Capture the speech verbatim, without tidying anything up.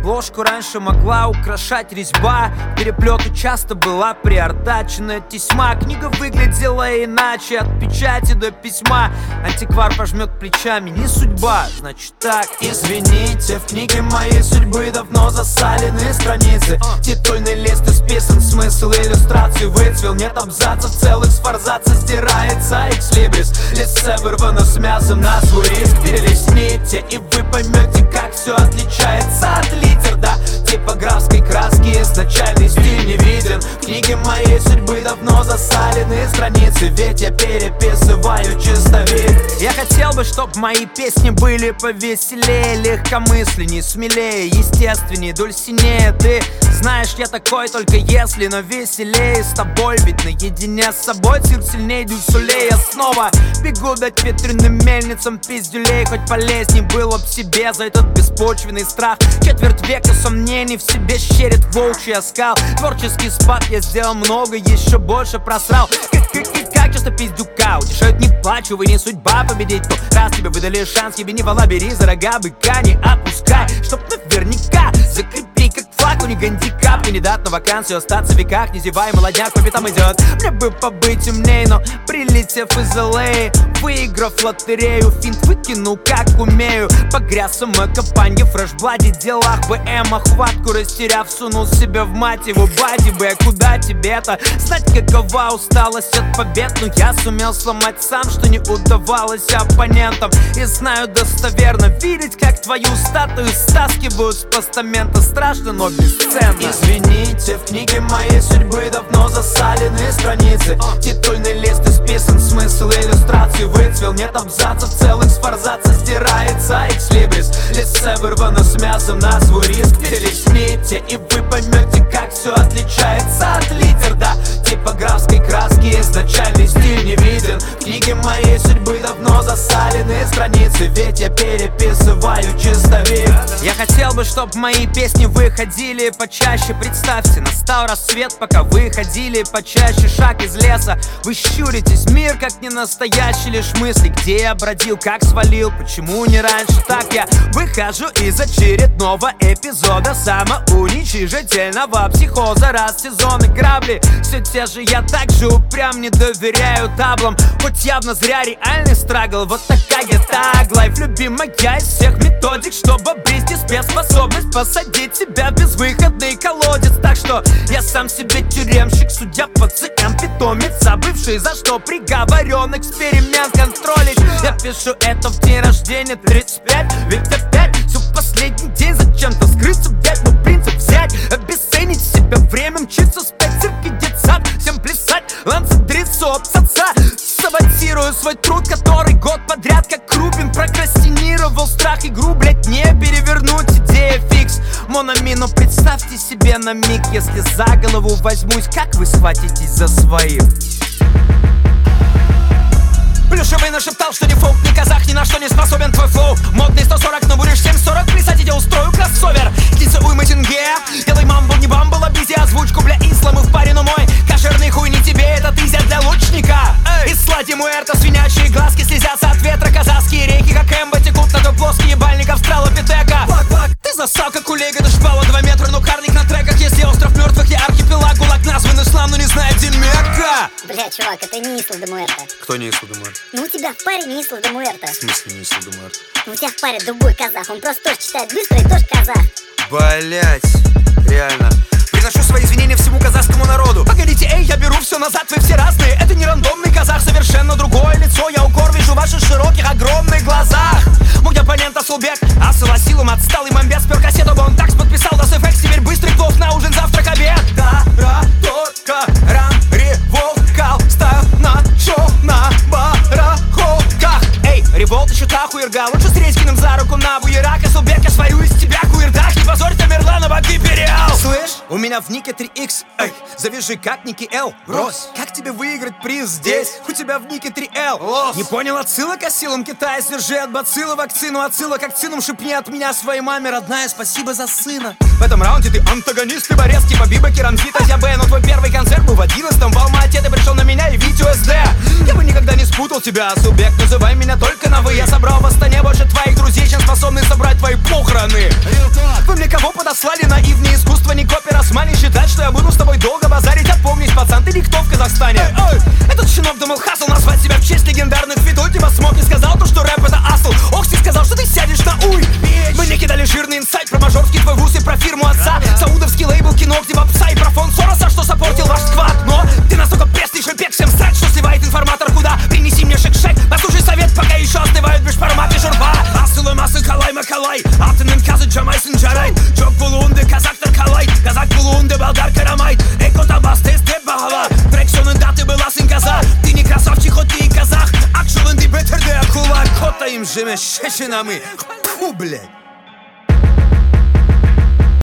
Обложку раньше могла украшать резьба, переплету часто была приортачена тесьма. Книга выглядела иначе, от печати до письма. Антиквар пожмет плечами, не судьба, значит так. Извините, в книге моей судьбы давно засалены страницы. Титульный лист исписан, смысл иллюстрации выцвел. Нет абзацев целых, с форзаца стирается экслибрис. Лисце вырвано с мясом на свой риск. Перелистните, и вы поймете, как все отличается от литер, да. Типографской краски изначальный стиль не виден. В книге моей судьбы давно засалены страницы, ведь я переписываю чистовик. Я хотел бы, чтоб мои песни были повеселее, легкомысленней, смелее, естественней, дульсинее. Ты знаешь, я такой только если, но веселее с тобой. Ведь наедине с собой цирк сильнее дюсулей. Я снова бегу дать ветреным мельницам пиздюлей. Хоть полезней было б себе за этот беспочвенный страх. Четверть века сомнений в себе щерит волчий оскал. Творческий спад я сделал много, еще больше просрал. Как часто пиздюка утешают, не плачь, увы, не судьба победить. То раз тебе выдали шанс, ебеневала, бери за рога быка, не опускай, чтоб наверняка закрепи, как флаг у негандикап. Кандидат на вакансию, остаться в веках, не зевай, молодняк по пятам идет. Мне бы побыть умней, но прилетев из эл эй, выиграв лотерею, финт выкинул как умею. Погряз в самокопанье, фрешбладе, делах бэ эм, охватку растеряв, сунул себя в мать его бади бэ. Куда тебе-то знать, какова усталость от побед? Но я сумел сломать сам, что не удавалось оппонентам. И знаю достоверно, видеть, как твою статую стаскивают с постамента. Страшно, но бесценно. Извините, в книге моей судьбы давно засалены страницы. Титульный лист исписан, смысл иллюстрации выцвел. Нет абзацев целых, с форзаца стирается экслибрис. Лисце вырвано с мясом на свой риск. Перелистните, и вы поймете, как все отличается от литер, да. Типографской краски изначальный стиль не виден. В книге моей судьбы давно засалены страницы, ведь я переписываю чистовик. Я хотел бы, чтоб мои песни выходили почаще. Представьте, настал рассвет, пока вы ходили почаще. Шаг из леса, вы щуритесь, мир как не настоящий, лишь мысли, где я бродил, как свалил, почему не раньше. Так я выхожу из очередного эпизода самоуничижительного психоза. Раз сезоны грабли, все те же, я также упрям, не доверяю таблам. Хоть явно зря реальный страгл, вот такая таглайф. Любимая из всех методик, чтобы обрести спецспособность посадить себя в безвыходный колодец. Так что я сам себе тюремщик, судья, пациент, питомец, забывший за что приговорен, эксперимент контролить. Я пишу это в день рождения тридцать пять, ведь опять все последний день зачем-то скрыться, взять, ну принцип взять, обесценить себя, время мчится, спеццирк и детсад, всем плясать, ланцедрицу отца. Саботирую свой труд, который год подряд как Рубин прокрастинировал. Страх игру, блять, не перевернуть, идея фикс. Монами, но представьте себе на миг, если за голову возьмусь, как вы схватитесь за своих. Плюшевый нашептал, что ни фолк, ни казах ни на что не способен твой флоу. Модный сто сорок, но будешь семь сорок, присадить я устрою кроссовер. Птица уйма тенге, делай мамбл, не бамбл, обизи озвучку, бля, ислам и в паре, но мой кошерный хуй не тебе, это тызя для лучника. Из слади муэрта свинячьи глазки слезятся от ветра, казахские реки, как эмбо, текут на той плоский ебальник австралопитека. Ты засал, как улейка, ты шпала два метра, но карник на треках. Если остров мертвых, я архипелаг, гулаг назван ислам, но не знает, где Мекка. Бля, чувак, это не Исла де Муэрта. Кто не Исла де Муэрта? Ну у тебя в паре не Исла де Муэрта. В смысле не Исла де Муэрта? Ну у тебя в паре другой казах, он просто тоже читает быстро и тоже казах. Блять, реально. Приношу свои извинения всему казахскому народу. Погодите, эй, я беру все назад, вы все разные. Это не рандомный казах, совершенно другое лицо. Я укор вижу в ваших широких, огромных глазах. Мой оппонент Асулбек, Асыл Асилум, отсталый мамбет. Спер кассету, он такс подписал, да эффект. Теперь быстрый плов на ужин, завтрак, обед. Тараторка, рам, револт, кал, ставь на шоу на барахолках. Эй, револт еще та хуерга, лучше с Резькиным за руку на буерак. Асулбек, я свою из тебя хуердах. Не позорь Тамерлана, бабки переал. Слышь? У меня в нике три икс, эй, завяжи как Ники Л. Брось, как тебе выиграть приз здесь? У тебя в нике три эл. Лос. Не понял отсылок, а силам Китая сдержи от бацилла вакцину. Отсылок акцином шепни от меня своей маме, родная, спасибо за сына. В этом раунде ты антагонист, ты борец, типа Биба, Керамзит, Азябэ. Но твой первый концерт был в одиннадцатом в Алма-Ате. Ты пришел на меня и Витю эс дэ. Я бы никогда не спутал тебя, субъект, называй меня только на вы. Я собрал в Астане больше твоих друзей, чем способны собрать твои похороны. Вы мне кого подослали? Наивное искусство, не копи, Росмани. Считать, что я буду с тобой долго базарить. Опомнись, пацан, ты никто в Казахстане. Эй, эй. Этот щенок думал хасл назвать себя в честь легендарных фитов. Типа смог и сказал то, что рэп это асл. Окси сказал, что ты сядешь на уй. Мы не кидали жирный инсайт про мажорский твой вуз и про фирму отца. Саудовский лейбл, кино, где попса и про фон Сороса, что сопортил ваш сквад. Но ты настолько пресный шепек, всем срать, что сливает информатор куда. Принеси мне шек-шек, послушай совет, пока еще остывают бешпарматы журба. Асылы масы калай макалай, алтынын казы жамайсын жарай. Жоқ болуынды казактар калай, казак болуынды балдар карамайт. Экота бас тест деп бағала, трек соңында ты быласың каза. Ты не красавчик, хоть ты и казах. Ақ жолынды бітірді кулак, кота им жеме шешінамы. Фу, блядь.